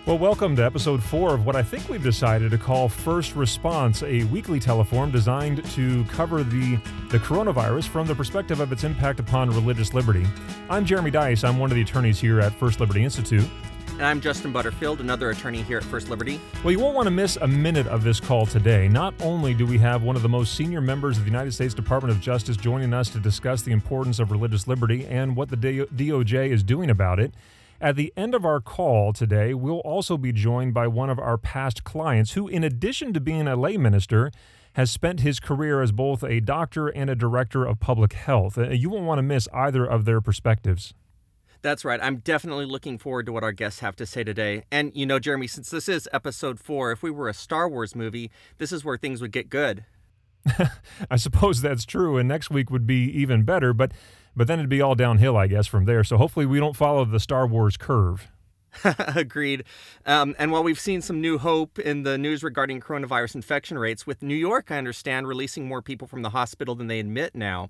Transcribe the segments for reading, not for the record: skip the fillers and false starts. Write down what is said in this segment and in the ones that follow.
Well, welcome to episode 4 of what I think we've decided to call First Response, a weekly teleform designed to cover the coronavirus from the perspective of its impact upon religious liberty. I'm Jeremy Dice. I'm one of the attorneys here at First Liberty Institute. And I'm Justin Butterfield, another attorney here at First Liberty. Well, you won't want to miss a minute of this call today. Not only do we have one of the most senior members of the United States Department of Justice joining us to discuss the importance of religious liberty and what the DOJ is doing about it, at the end of our call today, we'll also be joined by one of our past clients who, in addition to being a lay minister, has spent his career as both a doctor and a director of public health. You won't want to miss either of their perspectives. That's right. I'm definitely looking forward to what our guests have to say today. And, you know, Jeremy, since this is episode 4, if we were a Star Wars movie, this is where things would get good. I suppose that's true, and next week would be even better, but then it'd be all downhill, I guess, from there. So hopefully we don't follow the Star Wars curve. Agreed. And while we've seen some new hope in the news regarding coronavirus infection rates, with New York, I understand, releasing more people from the hospital than they admit now,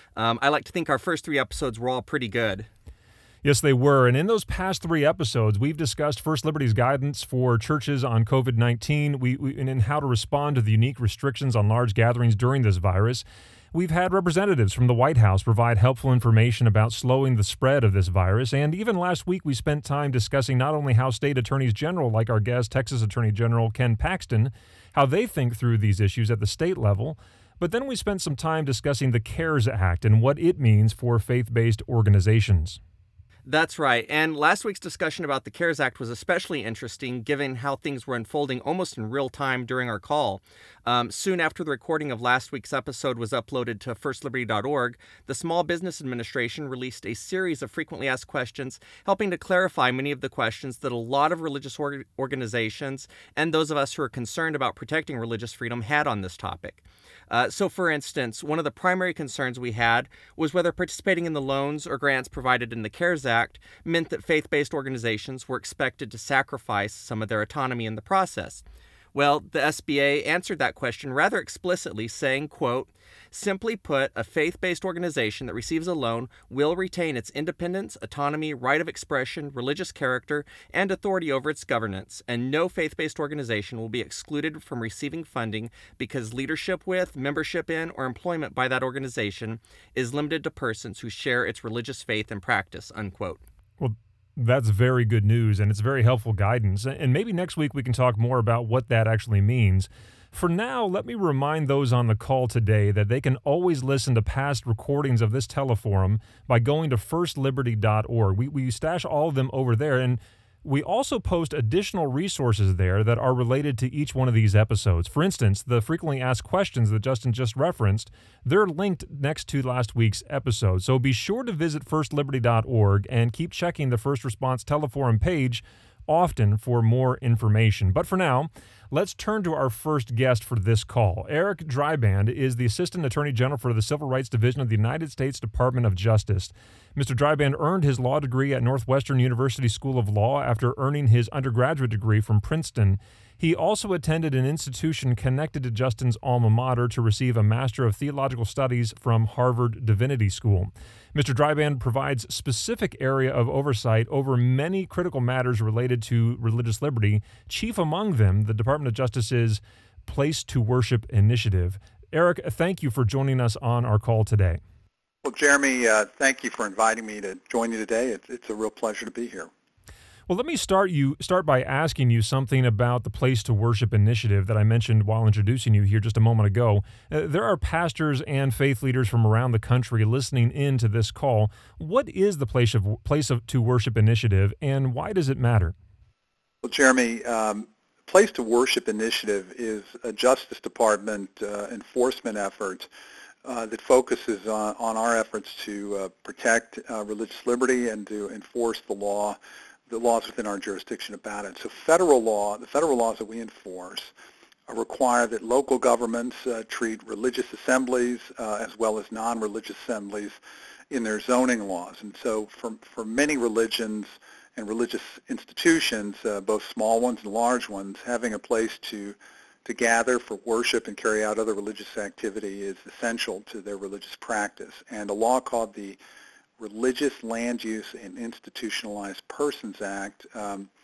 I like to think our first 3 episodes were all pretty good. Yes, they were. And in those past 3 episodes, we've discussed First Liberty's guidance for churches on COVID-19 and in how to respond to the unique restrictions on large gatherings during this virus. We've had representatives from the White House provide helpful information about slowing the spread of this virus. And even last week, we spent time discussing not only how state attorneys general, like our guest, Texas Attorney General Ken Paxton, how they think through these issues at the state level. But then we spent some time discussing the CARES Act and what it means for faith-based organizations. That's right. And last week's discussion about the CARES Act was especially interesting given how things were unfolding almost in real time during our call. Soon after the recording of last week's episode was uploaded to firstliberty.org, the Small Business Administration released a series of frequently asked questions, helping to clarify many of the questions that a lot of religious organizations and those of us who are concerned about protecting religious freedom had on this topic. So, for instance, one of the primary concerns we had was whether participating in the loans or grants provided in the CARES Act meant that faith-based organizations were expected to sacrifice some of their autonomy in the process. Well, the SBA answered that question rather explicitly, saying, quote, "Simply put, a faith-based organization that receives a loan will retain its independence, autonomy, right of expression, religious character, and authority over its governance, and no faith-based organization will be excluded from receiving funding because leadership with, membership in, or employment by that organization is limited to persons who share its religious faith and practice," unquote. Well, that's very good news, and it's very helpful guidance. And maybe next week we can talk more about what that actually means. For now, let me remind those on the call today that they can always listen to past recordings of this teleforum by going to firstliberty.org. We stash all of them over there, and we also post additional resources there that are related to each one of these episodes. For instance, the frequently asked questions that Justin just referenced, they're linked next to last week's episode. So be sure to visit firstliberty.org and keep checking the First Response Teleforum page often for more information. But for now, let's turn to our first guest for this call. Eric Dreiband is the Assistant Attorney General for the Civil Rights Division of the United States Department of Justice. Mr. Dreiband earned his law degree at Northwestern University School of Law after earning his undergraduate degree from Princeton. He also attended an institution connected to Justin's alma mater to receive a Master of Theological Studies from Harvard Divinity School. Mr. Dreiband provides specific area of oversight over many critical matters related to religious liberty, chief among them the Department of Justice's Place to Worship initiative. Eric, thank you for joining us on our call today. Well, Jeremy, thank you for inviting me to join you today. It's a real pleasure to be here. Well, let me start by asking you something about the Place to Worship initiative that I mentioned while introducing you here just a moment ago. There are pastors and faith leaders from around the country listening in to this call. What is the Place to Worship initiative, and why does it matter? Well, Jeremy, Place to Worship initiative is a Justice Department enforcement effort that focuses on our efforts to protect religious liberty and to enforce the laws within our jurisdiction about it. So the federal laws that we enforce require that local governments treat religious assemblies as well as non-religious assemblies in their zoning laws. And so for many religions and religious institutions, both small ones and large ones, having a place to gather for worship and carry out other religious activity is essential to their religious practice. And a law called the Religious Land Use and Institutionalized Persons Act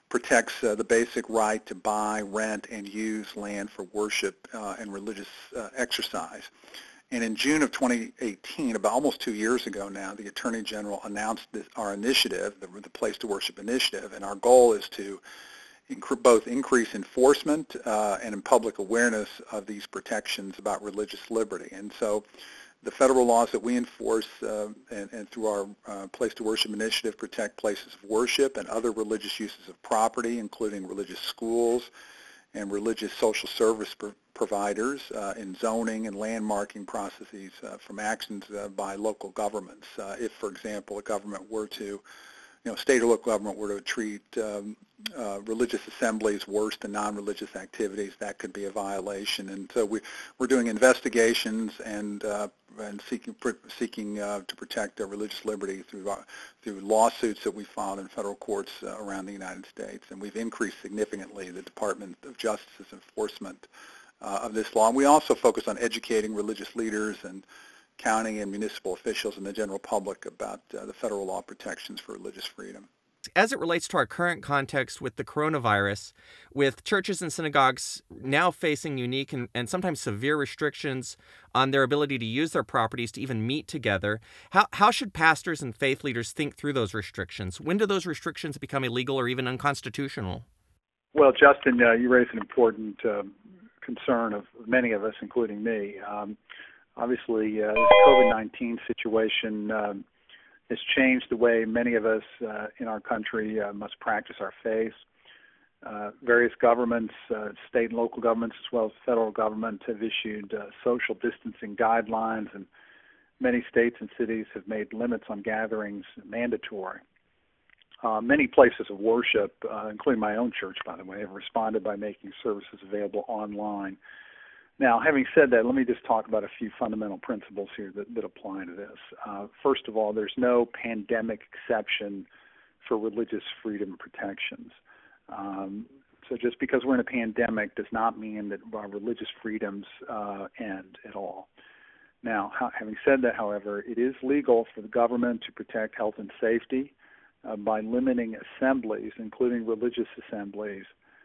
protects the basic right to buy, rent, and use land for worship and religious exercise. And in June of 2018, about almost 2 years ago now, the Attorney General announced our initiative, the Place to Worship Initiative, and our goal is to both increase enforcement and in public awareness of these protections about religious liberty. And so the federal laws that we enforce and through our Place to Worship Initiative protect places of worship and other religious uses of property, including religious schools and religious social service providers in zoning and landmarking processes from actions by local governments. If, for example, a government were to, state or local government were to treat religious assemblies worse than non-religious activities, that could be a violation. And so we're doing investigations and seeking to protect religious liberty through lawsuits that we filed in federal courts around the United States. And we've increased significantly the Department of Justice's enforcement of this law. And we also focus on educating religious leaders and county and municipal officials and the general public about the federal law protections for religious freedom. As it relates to our current context with the coronavirus, with churches and synagogues now facing unique and sometimes severe restrictions on their ability to use their properties to even meet together, how should pastors and faith leaders think through those restrictions? When do those restrictions become illegal or even unconstitutional? Well, Justin, you raise an important concern of many of us, including me. Obviously, this COVID-19 situation has changed the way many of us in our country must practice our faith. Various governments, state and local governments, as well as federal government, have issued social distancing guidelines, and many states and cities have made limits on gatherings mandatory. Many places of worship, including my own church, by the way, have responded by making services available online. Now, having said that, let me just talk about a few fundamental principles here that apply to this. First of all, there's no pandemic exception for religious freedom protections. So just because we're in a pandemic does not mean that our religious freedoms end at all. Now, having said that, however, it is legal for the government to protect health and safety by limiting assemblies, including religious assemblies,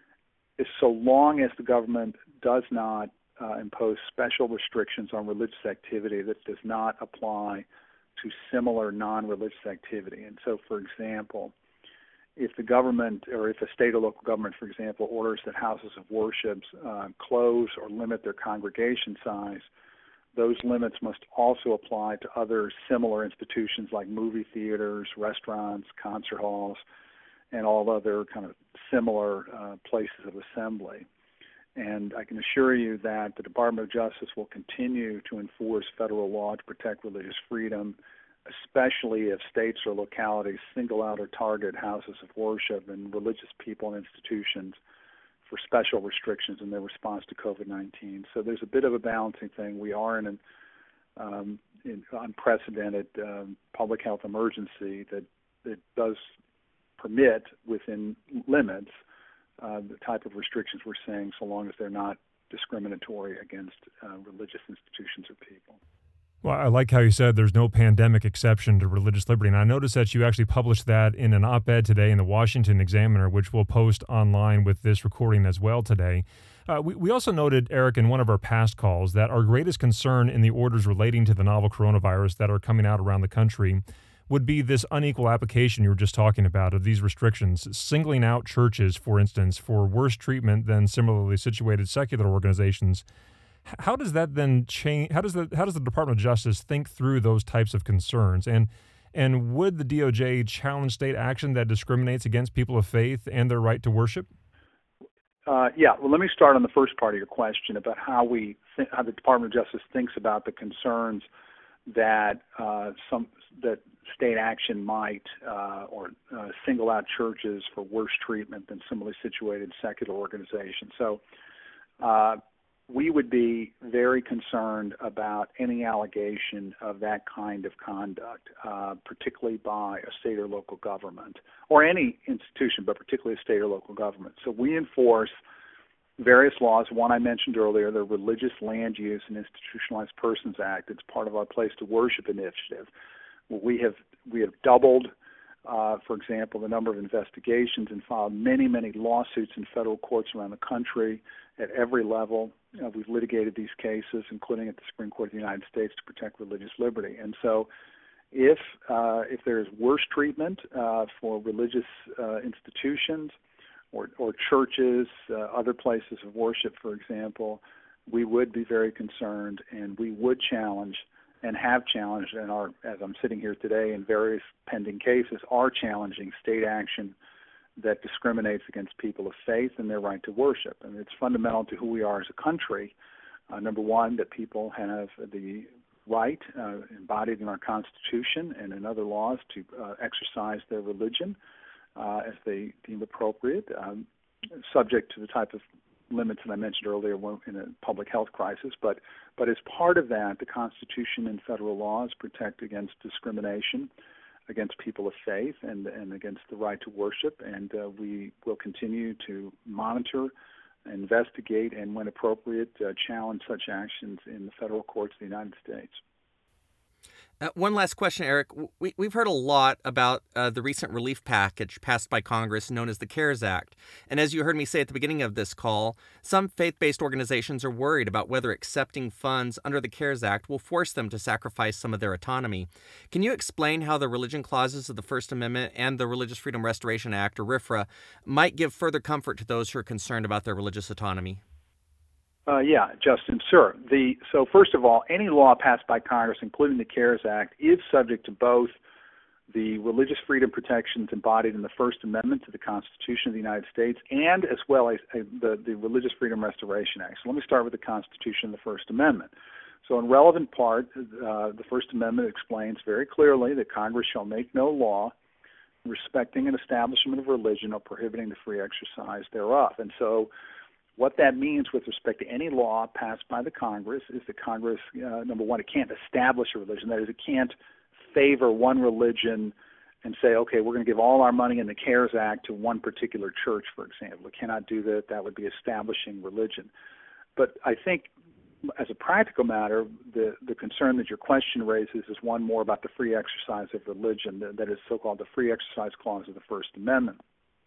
so long as the government does not impose special restrictions on religious activity that does not apply to similar non-religious activity. And so, for example, if the government or if a state or local government, for example, orders that houses of worship close or limit their congregation size, those limits must also apply to other similar institutions like movie theaters, restaurants, concert halls, and all other kind of similar places of assembly. And I can assure you that the Department of Justice will continue to enforce federal law to protect religious freedom, especially if states or localities single out or target houses of worship and religious people and institutions for special restrictions in their response to COVID-19. So there's a bit of a balancing thing. We are in an unprecedented public health emergency that does permit, within limits, the type of restrictions we're seeing, so long as they're not discriminatory against religious institutions or people. Well, I like how you said there's no pandemic exception to religious liberty, and I noticed that you actually published that in an op-ed today in the Washington Examiner, which we'll post online with this recording as well today. We also noted, Eric, in one of our past calls, that our greatest concern in the orders relating to the novel coronavirus that are coming out around the country would be this unequal application you were just talking about of these restrictions, singling out churches, for instance, for worse treatment than similarly situated secular organizations. How does that then change? How does the Department of Justice think through those types of concerns? And would the DOJ challenge state action that discriminates against people of faith and their right to worship? Yeah. Well, let me start on the first part of your question about how how the Department of Justice thinks about the concerns that that state action might single out churches for worse treatment than similarly situated secular organizations. So we would be very concerned about any allegation of that kind of conduct, particularly by a state or local government, or any institution, but particularly a state or local government. So we enforce various laws. One I mentioned earlier, the Religious Land Use and Institutionalized Persons Act. It's part of our Place to Worship initiative. We have doubled For example, the number of investigations and filed many, many lawsuits in federal courts around the country at every level. We've litigated these cases, including at the Supreme Court of the United States, to protect religious liberty. And so if there is worse treatment for religious institutions or churches, other places of worship, for example, we would be very concerned, and we would challenge and have challenged, and are, as I'm sitting here today in various pending cases, are challenging state action that discriminates against people of faith and their right to worship. And it's fundamental to who we are as a country. Number one, that people have the right embodied in our Constitution and in other laws to exercise their religion as they deem appropriate, subject to the type of limits that I mentioned earlier in a public health crisis. But as part of that, the Constitution and federal laws protect against discrimination against people of faith and against the right to worship. And we will continue to monitor, investigate, and when appropriate, challenge such actions in the federal courts of the United States. One last question, Eric. We've heard a lot about the recent relief package passed by Congress known as the CARES Act. And as you heard me say at the beginning of this call, some faith-based organizations are worried about whether accepting funds under the CARES Act will force them to sacrifice some of their autonomy. Can you explain how the religion clauses of the First Amendment and the Religious Freedom Restoration Act, or RFRA, might give further comfort to those who are concerned about their religious autonomy? Yeah, Justin, sure. So first of all, any law passed by Congress, including the CARES Act, is subject to both the religious freedom protections embodied in the First Amendment to the Constitution of the United States and as well as the Religious Freedom Restoration Act. So let me start with the Constitution and the First Amendment. So in relevant part, the First Amendment explains very clearly that Congress shall make no law respecting an establishment of religion or prohibiting the free exercise thereof. And so what that means with respect to any law passed by the Congress is that Congress, number one, it can't establish a religion. That is, it can't favor one religion and say, okay, we're going to give all our money in the CARES Act to one particular church, for example. It cannot do that. That would be establishing religion. But I think as a practical matter, the concern that your question raises is one more about the free exercise of religion, that is so-called the Free Exercise Clause of the First Amendment.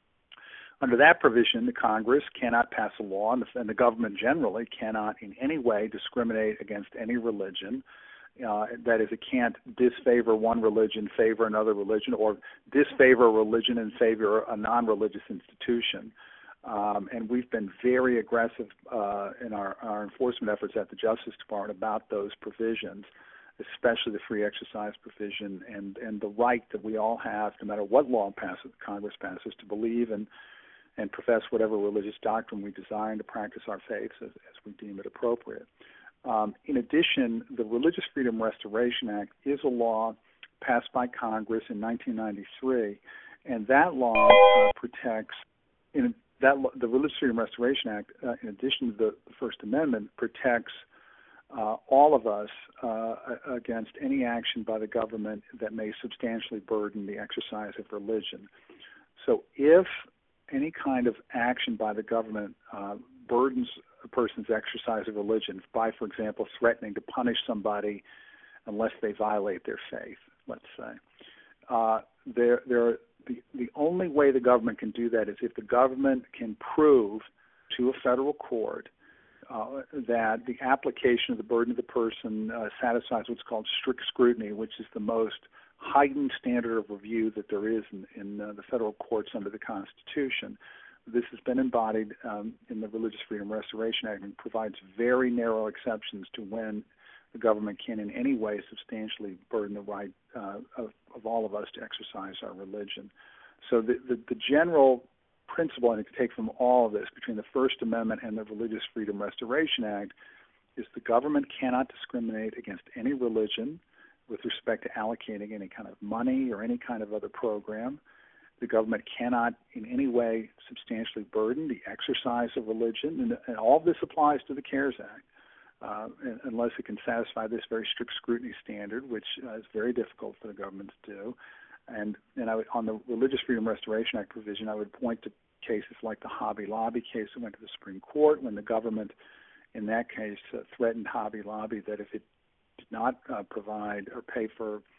Under that provision, the Congress cannot pass a law, and the government generally cannot in any way discriminate against any religion. That is, it can't disfavor one religion, favor another religion, or disfavor a religion and favor a non-religious institution. And we've been very aggressive in our enforcement efforts at the Justice Department about those provisions, especially the free exercise provision and the right that we all have, no matter what law Congress passes, to believe and profess whatever religious doctrine we desire and to practice our faiths as we deem it appropriate. In addition, the Religious Freedom Restoration Act is a law passed by Congress in 1993, and that law protects, the Religious Freedom Restoration Act, in addition to the First Amendment, protects all of us against any action by the government that may substantially burden the exercise of religion. So if any kind of action by the government burdens a person's exercise of religion by, for example, threatening to punish somebody unless they violate their faith, let's say, the only way the government can do that is if the government can prove to a federal court that the application of the burden of the person satisfies what's called strict scrutiny, which is the most heightened standard of review that there is in the federal courts under the Constitution. This has been embodied in the Religious Freedom Restoration Act and provides very narrow exceptions to when the government can in any way substantially burden the right of all of us to exercise our religion. So the general principle I take from all of this between the First Amendment and the Religious Freedom Restoration Act is the government cannot discriminate against any religion with respect to allocating any kind of money or any kind of other program. The government cannot in any way substantially burden the exercise of religion, and all of this applies to the CARES Act, unless it can satisfy this very strict scrutiny standard, which is very difficult for the government to do. And on the Religious Freedom Restoration Act provision, I would point to cases like the Hobby Lobby case that went to the Supreme Court, when the government, in that case, threatened Hobby Lobby that if it did not provide or pay for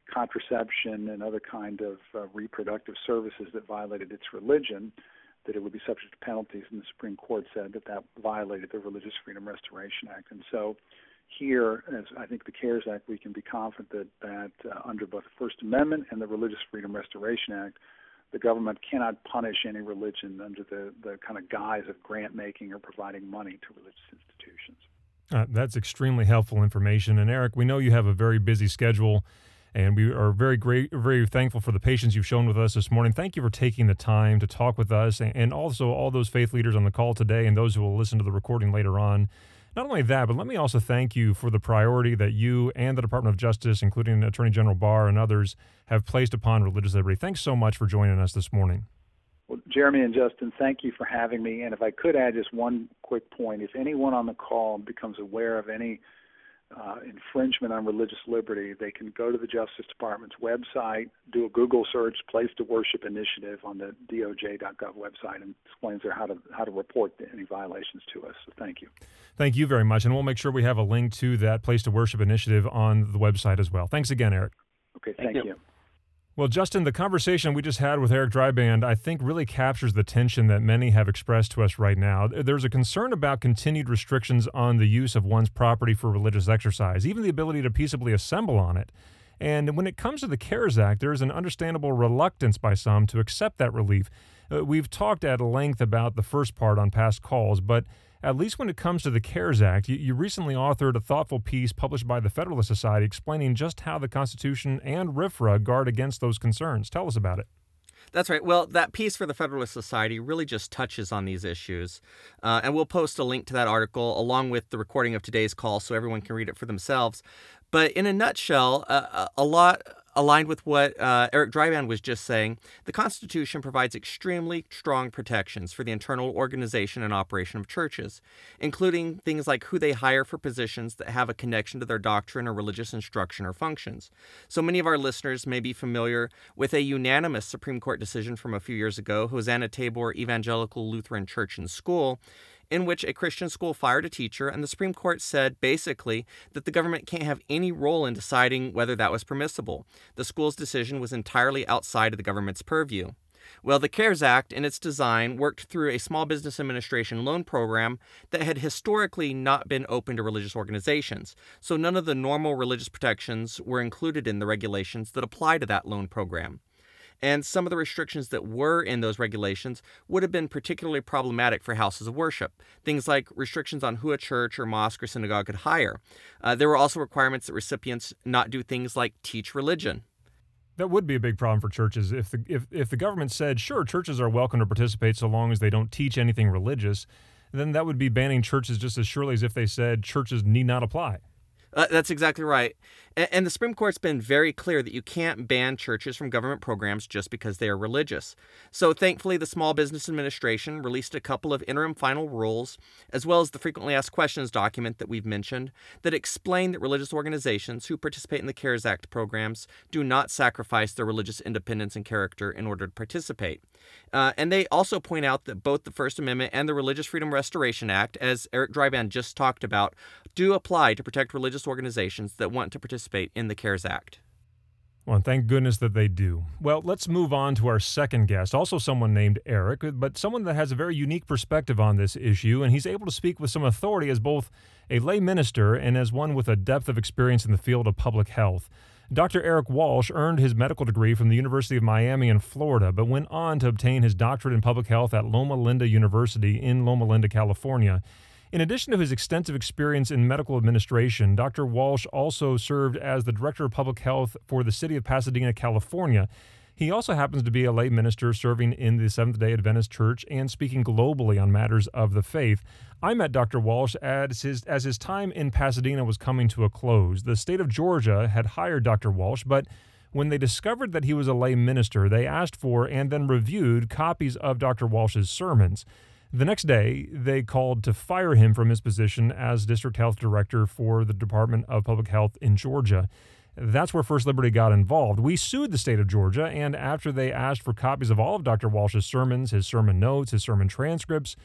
contraception and other kind of reproductive services that violated its religion, that it would be subject to penalties, and the Supreme Court said that that violated the Religious Freedom Restoration Act. And so here, as I think the CARES Act, we can be confident that under both the First Amendment and the Religious Freedom Restoration Act, the government cannot punish any religion under the kind of guise of grant making or providing money to religious institutions. That's extremely helpful information. And Eric, we know you have a very busy schedule, and we are very thankful for the patience you've shown with us this morning. Thank you for taking the time to talk with us, and also all those faith leaders on the call today and those who will listen to the recording later on. Not only that, but let me also thank you for the priority that you and the Department of Justice, including Attorney General Barr and others, have placed upon religious liberty. Thanks so much for joining us this morning. Well, Jeremy and Justin, thank you for having me. And if I could add just one quick point, if anyone on the call becomes aware of any infringement on religious liberty, they can go to the Justice Department's website, do a Google search, Place to Worship Initiative on the DOJ.gov website, and explains there how to report any violations to us. So thank you. Thank you very much, and we'll make sure we have a link to that Place to Worship Initiative on the website as well. Thanks again, Eric. Okay, thank you. Well, Justin, the conversation we just had with Eric Dreiband, I think, really captures the tension that many have expressed to us right now. There's a concern about continued restrictions on the use of one's property for religious exercise, even the ability to peaceably assemble on it. And when it comes to the CARES Act, there is an understandable reluctance by some to accept that relief. We've talked at length about the first part on past calls, but at least when it comes to the CARES Act, you recently authored a thoughtful piece published by the Federalist Society explaining just how the Constitution and RFRA guard against those concerns. Tell us about it. That's right. Well, that piece for the Federalist Society really just touches on these issues. And we'll post a link to that article along with the recording of today's call so everyone can read it for themselves. But in a nutshell, a lot aligned with what Eric Dreiband was just saying, the Constitution provides extremely strong protections for the internal organization and operation of churches, including things like who they hire for positions that have a connection to their doctrine or religious instruction or functions. So many of our listeners may be familiar with a unanimous Supreme Court decision from a few years ago, Hosanna Tabor Evangelical Lutheran Church and School, in which a Christian school fired a teacher, and the Supreme Court said basically that the government can't have any role in deciding whether that was permissible. The school's decision was entirely outside of the government's purview. Well, the CARES Act, in its design, worked through a Small Business Administration loan program that had historically not been open to religious organizations, so none of the normal religious protections were included in the regulations that apply to that loan program. And some of the restrictions that were in those regulations would have been particularly problematic for houses of worship. Things like restrictions on who a church or mosque or synagogue could hire. There were also requirements that recipients not do things like teach religion. That would be a big problem for churches. If the government said, sure, churches are welcome to participate so long as they don't teach anything religious, then that would be banning churches just as surely as if they said churches need not apply. That's exactly right. And the Supreme Court's been very clear that you can't ban churches from government programs just because they are religious. So thankfully, the Small Business Administration released a couple of interim final rules, as well as the Frequently Asked Questions document that we've mentioned, that explain that religious organizations who participate in the CARES Act programs do not sacrifice their religious independence and character in order to participate. And they also point out that both the First Amendment and the Religious Freedom Restoration Act, as Eric Dreiband just talked about, do apply to protect religious organizations that want to participate in the CARES Act. Well, thank goodness that they do. Well, let's move on to our second guest, also someone named Eric, but someone that has a very unique perspective on this issue, and he's able to speak with some authority as both a lay minister and as one with a depth of experience in the field of public health. Dr. Eric Walsh earned his medical degree from the University of Miami in Florida, but went on to obtain his doctorate in public health at Loma Linda University in Loma Linda, California. In addition to his extensive experience in medical administration, Dr. Walsh also served as the Director of Public Health for the city of Pasadena, California. He also happens to be a lay minister serving in the Seventh-day Adventist Church and speaking globally on matters of the faith. I met Dr. Walsh as his time in Pasadena was coming to a close. The state of Georgia had hired Dr. Walsh, but when they discovered that he was a lay minister, they asked for and then reviewed copies of Dr. Walsh's sermons. The next day, they called to fire him from his position as district health director for the Department of Public Health in Georgia. That's where First Liberty got involved. We sued the state of Georgia, and after they asked for copies of all of Dr. Walsh's sermons, his sermon notes, his sermon transcripts,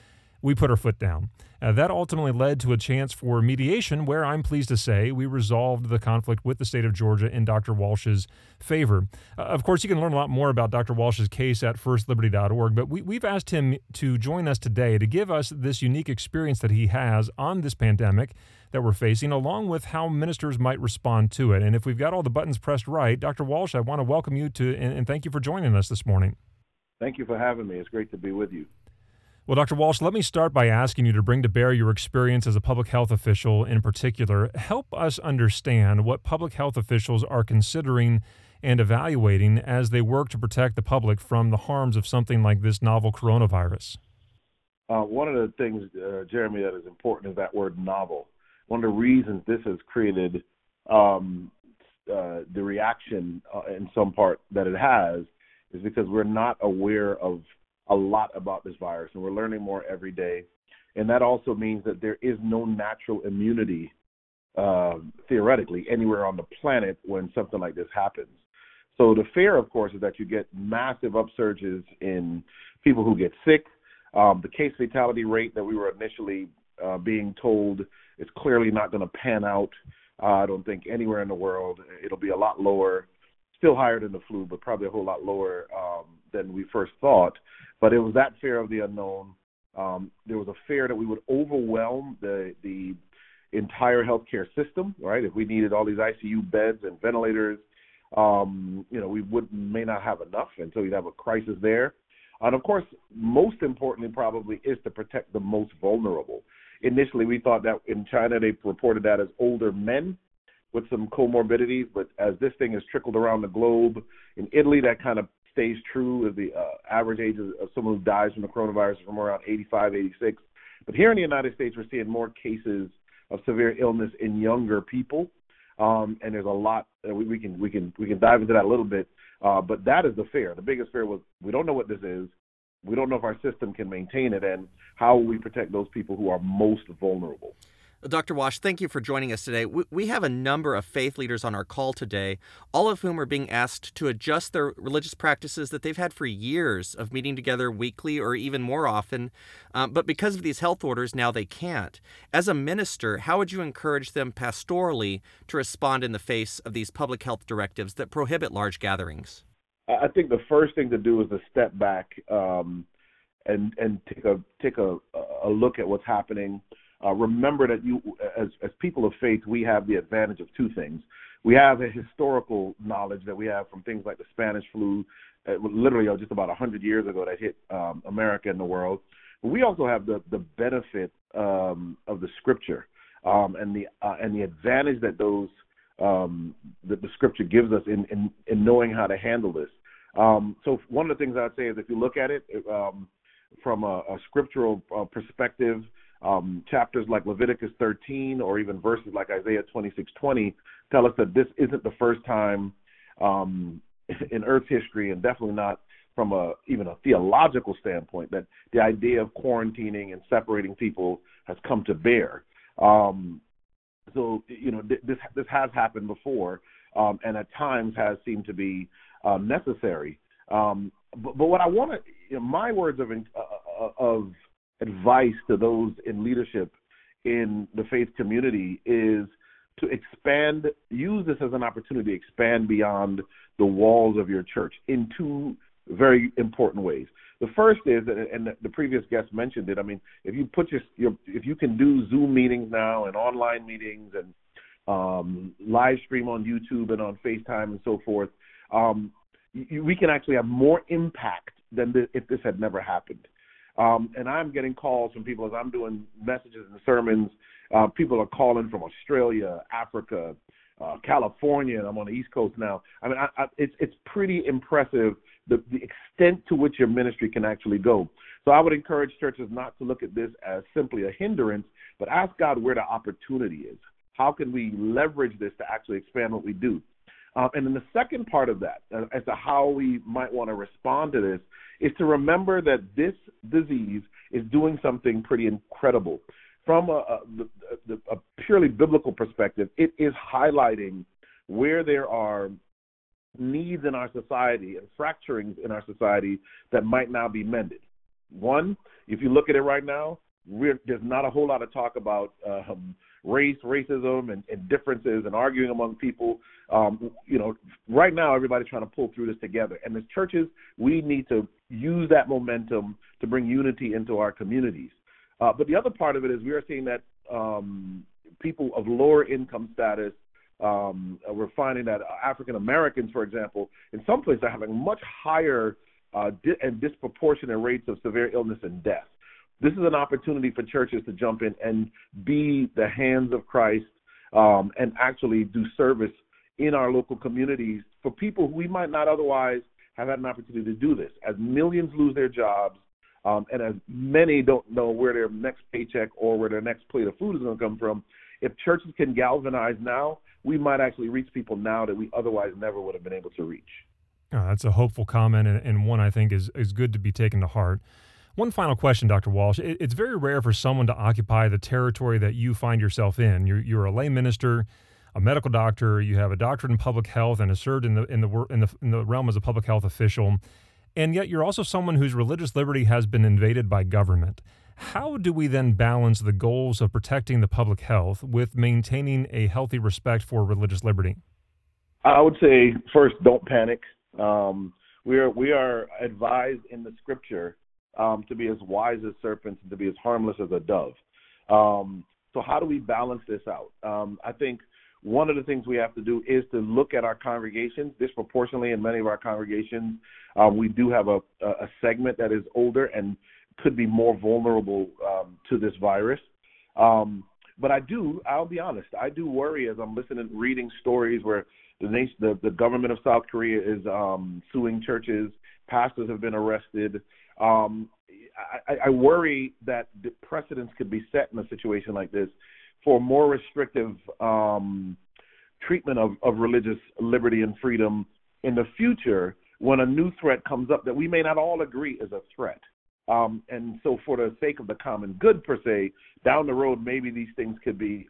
we put our foot down. That ultimately led to a chance for mediation where I'm pleased to say we resolved the conflict with the state of Georgia in Dr. Walsh's favor. Of course, you can learn a lot more about Dr. Walsh's case at firstliberty.org, but we've asked him to join us today to give us this unique experience that he has on this pandemic that we're facing, along with how ministers might respond to it. And if we've got all the buttons pressed right, Dr. Walsh, I want to welcome you to and thank you for joining us this morning. Thank you for having me. It's great to be with you. Well, Dr. Walsh, let me start by asking you to bring to bear your experience as a public health official in particular. Help us understand what public health officials are considering and evaluating as they work to protect the public from the harms of something like this novel coronavirus. One of the things, Jeremy, that is important is that word novel. One of the reasons this has created the reaction in some part that it has is because we're not aware of a lot about this virus, and we're learning more every day. And that also means that there is no natural immunity, theoretically, anywhere on the planet when something like this happens. So the fear, of course, is that you get massive upsurges in people who get sick. The case fatality rate that we were initially being told is clearly not going to pan out. I don't think anywhere in the world. It'll be a lot lower, still higher than the flu, but probably a whole lot lower than we first thought. But it was that fear of the unknown. There was a fear that we would overwhelm the entire healthcare system, right? If we needed all these ICU beds and ventilators, we may not have enough, and so you'd have a crisis there. And of course, most importantly, probably is to protect the most vulnerable. Initially, we thought that in China, they reported that as older men with some comorbidities, but as this thing has trickled around the globe, in Italy, that kind of stays true. As the average age of someone who dies from the coronavirus is from around 85, 86. But here in the United States, we're seeing more cases of severe illness in younger people, and there's a lot. We can dive into that a little bit, but that is the fear. The biggest fear was we don't know what this is. We don't know if our system can maintain it, and how will we protect those people who are most vulnerable. Dr. Walsh, thank you for joining us today. We have a number of faith leaders on our call today, all of whom are being asked to adjust their religious practices that they've had for years of meeting together weekly or even more often. But because of these health orders, now they can't. As a minister, how would you encourage them pastorally to respond in the face of these public health directives that prohibit large gatherings? I think the first thing to do is to step back and take a look at what's happening. Remember that you, as people of faith, we have the advantage of two things. We have a historical knowledge that we have from things like the Spanish flu, literally just about 100 years ago, that hit America and the world. But we also have the benefit of the Scripture and the advantage that that the Scripture gives us in knowing how to handle this. So one of the things I'd say is if you look at it from a scriptural perspective, chapters like Leviticus 13 or even verses like Isaiah 26:20 tell us that this isn't the first time in Earth's history, and definitely not from even a theological standpoint, that the idea of quarantining and separating people has come to bear. So this has happened before, and at times has seemed to be necessary. But what I want to, my words of advice to those in leadership in the faith community is to use this as an opportunity to expand beyond the walls of your church in two very important ways. The first is, and the previous guest mentioned it, I mean, if you put if you can do Zoom meetings now and online meetings and live stream on YouTube and on FaceTime and so forth, we can actually have more impact than if this had never happened. And I'm getting calls from people as I'm doing messages and sermons. People are calling from Australia, Africa, California, and I'm on the East Coast now. I mean, it's pretty impressive the extent to which your ministry can actually go. So I would encourage churches not to look at this as simply a hindrance, but ask God where the opportunity is. How can we leverage this to actually expand what we do? And then the second part of that, as to how we might want to respond to this, is to remember that this disease is doing something pretty incredible. From a purely biblical perspective, it is highlighting where there are needs in our society and fracturings in our society that might now be mended. One, if you look at it right now, there's not a whole lot of talk about race, racism, and differences and arguing among people. Right now everybody's trying to pull through this together. And as churches, we need to use that momentum to bring unity into our communities. But the other part of it is we are seeing that people of lower income status, we're finding that African Americans, for example, in some places are having much higher and disproportionate rates of severe illness and death. This is an opportunity for churches to jump in and be the hands of Christ and actually do service in our local communities for people who we might not otherwise have had an opportunity to do this. As millions lose their jobs and as many don't know where their next paycheck or where their next plate of food is going to come from, if churches can galvanize now, we might actually reach people now that we otherwise never would have been able to reach. That's a hopeful comment and one I think is good to be taken to heart. One final question, Dr. Walsh. It's very rare for someone to occupy the territory that you find yourself in. You're a lay minister, a medical doctor. You have a doctorate in public health and have served in the realm as a public health official, and yet you're also someone whose religious liberty has been invaded by government. How do we then balance the goals of protecting the public health with maintaining a healthy respect for religious liberty? I would say first, don't panic. We are advised in the Scripture to be as wise as serpents and to be as harmless as a dove. So how do we balance this out? I think one of the things we have to do is to look at our congregations. Disproportionately in many of our congregations, we do have a segment that is older and could be more vulnerable to this virus. But I'll be honest, I do worry as I'm listening, reading stories where the government of South Korea is suing churches, pastors have been arrested. I worry that the precedents could be set in a situation like this for more restrictive treatment of religious liberty and freedom in the future when a new threat comes up that we may not all agree is a threat. And so for the sake of the common good, per se, down the road, maybe these things could be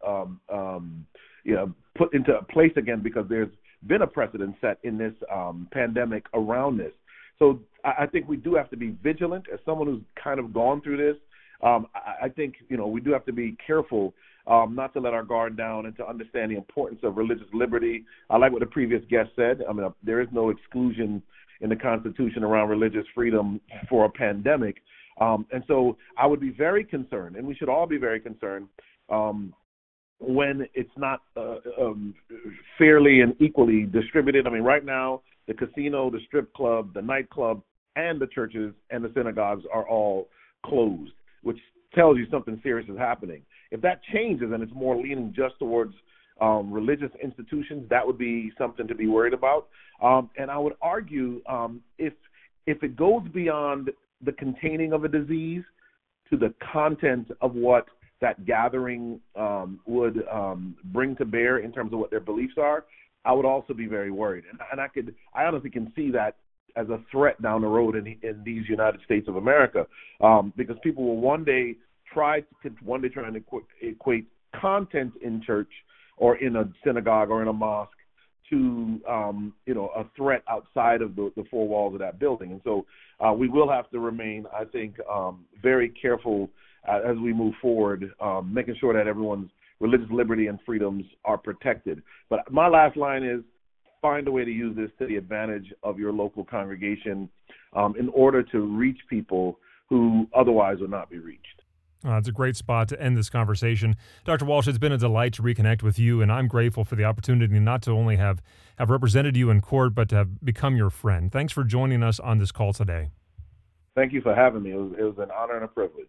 put into place again because there's been a precedent set in this pandemic around this. So I think we do have to be vigilant. As someone who's kind of gone through this, I think, we do have to be careful not to let our guard down and to understand the importance of religious liberty. I like what the previous guest said. I mean, there is no exclusion in the Constitution around religious freedom for a pandemic. And so I would be very concerned, and we should all be very concerned, when it's not fairly and equally distributed. I mean, right now, the casino, the strip club, the nightclub, and the churches and the synagogues are all closed, which tells you something serious is happening. If that changes and it's more leaning just towards religious institutions, that would be something to be worried about. And I would argue if it goes beyond the containing of a disease to the content of what that gathering would bring to bear in terms of what their beliefs are, I would also be very worried. And I honestly can see that as a threat down the road in these United States of America, because people will one day try to equate content in church or in a synagogue or in a mosque to a threat outside of the four walls of that building. And so we will have to remain, I think, very careful as we move forward, making sure that everyone's religious liberty and freedoms are protected. But my last line is find a way to use this to the advantage of your local congregation in order to reach people who otherwise would not be reached. It's a great spot to end this conversation. Dr. Walsh, it's been a delight to reconnect with you, and I'm grateful for the opportunity not to only have represented you in court, but to have become your friend. Thanks for joining us on this call today. Thank you for having me. It was an honor and a privilege.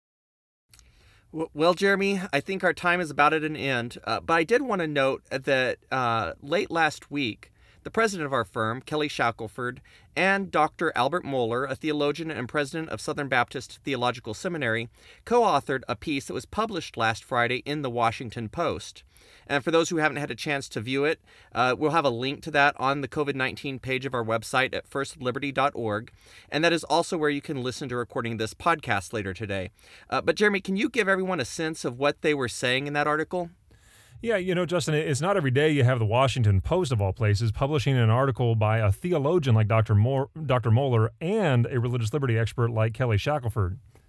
Well, Jeremy, I think our time is about at an end, but I did want to note that late last week, the president of our firm, Kelly Shackelford, and Dr. Albert Mohler, a theologian and president of Southern Baptist Theological Seminary, co-authored a piece that was published last Friday in the Washington Post. And for those who haven't had a chance to view it, we'll have a link to that on the COVID-19 page of our website at firstliberty.org. And that is also where you can listen to recording this podcast later today. But Jeremy, can you give everyone a sense of what they were saying in that article? Yeah, Justin, it's not every day you have the Washington Post, of all places, publishing an article by a theologian like Dr. Mohler and a religious liberty expert like Kelly Shackelford.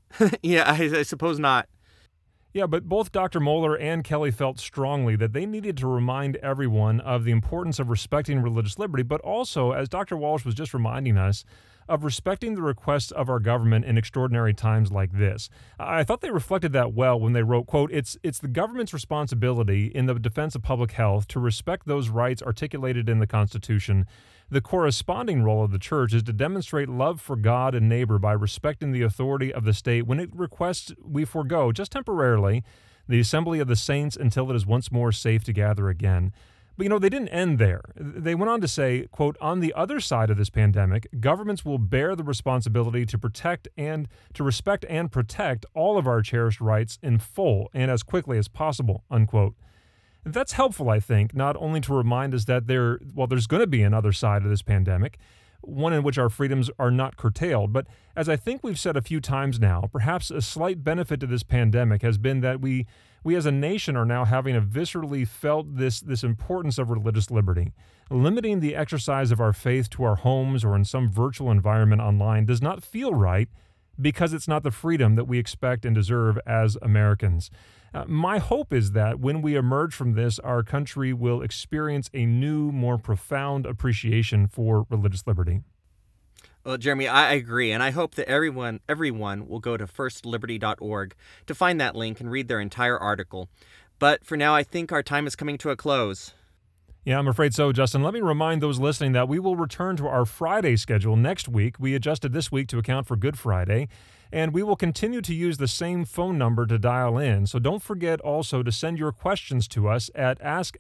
Yeah, I suppose not. Yeah, but both Dr. Mohler and Kelly felt strongly that they needed to remind everyone of the importance of respecting religious liberty, but also, as Dr. Walsh was just reminding us, of respecting the requests of our government in extraordinary times like this. I thought they reflected that well when they wrote, quote, it's the government's responsibility in the defense of public health to respect those rights articulated in the Constitution. The corresponding role of the church is to demonstrate love for God and neighbor by respecting the authority of the state when it requests we forego, just temporarily, the assembly of the saints until it is once more safe to gather again. But, they didn't end there. They went on to say, quote, on the other side of this pandemic, governments will bear the responsibility to protect and to respect and protect all of our cherished rights in full and as quickly as possible, unquote. That's helpful, I think, not only to remind us that there's going to be another side of this pandemic, one in which our freedoms are not curtailed, but as I think we've said a few times now, perhaps a slight benefit to this pandemic has been that we as a nation are now having a viscerally felt this importance of religious liberty. Limiting the exercise of our faith to our homes or in some virtual environment online does not feel right because it's not the freedom that we expect and deserve as Americans. My hope is that when we emerge from this, our country will experience a new, more profound appreciation for religious liberty. Well, Jeremy, I agree, and I hope that everyone will go to firstliberty.org to find that link and read their entire article. But for now, I think our time is coming to a close. Yeah, I'm afraid so, Justin. Let me remind those listening that we will return to our Friday schedule next week. We adjusted this week to account for Good Friday, and we will continue to use the same phone number to dial in. So don't forget also to send your questions to us at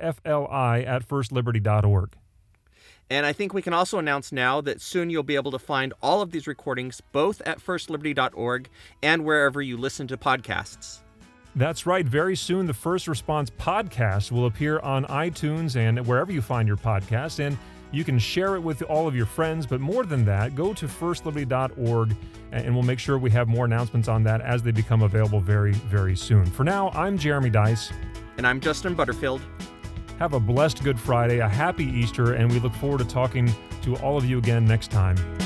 askfli@firstliberty.org. And I think we can also announce now that soon you'll be able to find all of these recordings both at firstliberty.org and wherever you listen to podcasts. That's right. Very soon, the First Response podcast will appear on iTunes and wherever you find your podcasts, and you can share it with all of your friends. But more than that, go to firstliberty.org, and we'll make sure we have more announcements on that as they become available very, very soon. For now, I'm Jeremy Dys. And I'm Justin Butterfield. Have a blessed Good Friday, a happy Easter, and we look forward to talking to all of you again next time.